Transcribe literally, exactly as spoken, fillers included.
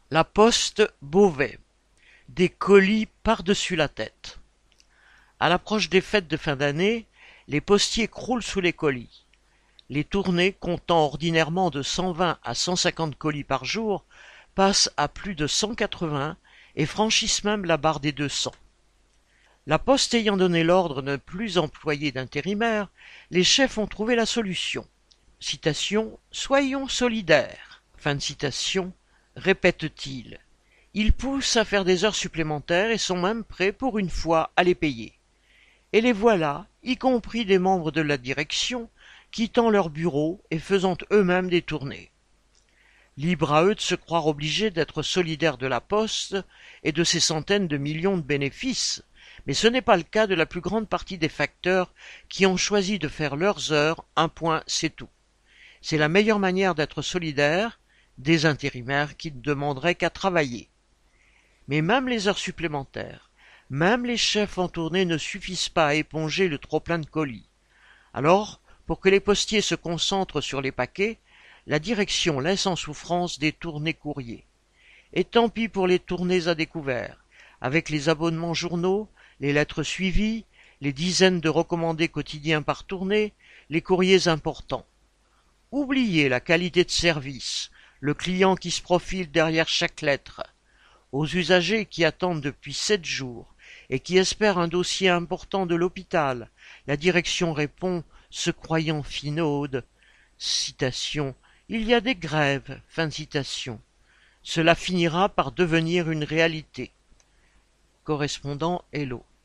La Poste Beauvais. Des colis par-dessus la tête. À l'approche des fêtes de fin d'année, les postiers croulent sous les colis. Les tournées, comptant ordinairement de cent vingt à cent cinquante colis par jour, passent à plus de cent quatre-vingts et franchissent même la barre des deux cents. La Poste ayant donné l'ordre de ne plus employer d'intérimaires, les chefs ont trouvé la solution. Citation, « Soyons solidaires », fin de citation, répète-t-il. Ils poussent à faire des heures supplémentaires et sont même prêts pour une fois à les payer. Et les voilà, y compris des membres de la direction, quittant leur bureau et faisant eux-mêmes des tournées. Libre à eux de se croire obligés d'être solidaires de la Poste et de ses centaines de millions de bénéfices, mais ce n'est pas le cas de la plus grande partie des facteurs qui ont choisi de faire leurs heures, un point c'est tout. C'est la meilleure manière d'être solidaire des intérimaires qui ne demanderaient qu'à travailler. Mais même les heures supplémentaires, même les chefs en tournée ne suffisent pas à éponger le trop-plein de colis. Alors, pour que les postiers se concentrent sur les paquets, la direction laisse en souffrance des tournées courriers. Et tant pis pour les tournées à découvert, avec les abonnements journaux, les lettres suivies, les dizaines de recommandés quotidiens par tournée, les courriers importants. Oubliez la qualité de service, le client qui se profile derrière chaque lettre. Aux usagers qui attendent depuis sept jours et qui espèrent un dossier important de l'hôpital, la direction répond, se croyant finaude, citation, « Il y a des grèves », fin de citation. Cela finira par devenir une réalité. Correspondant Hello.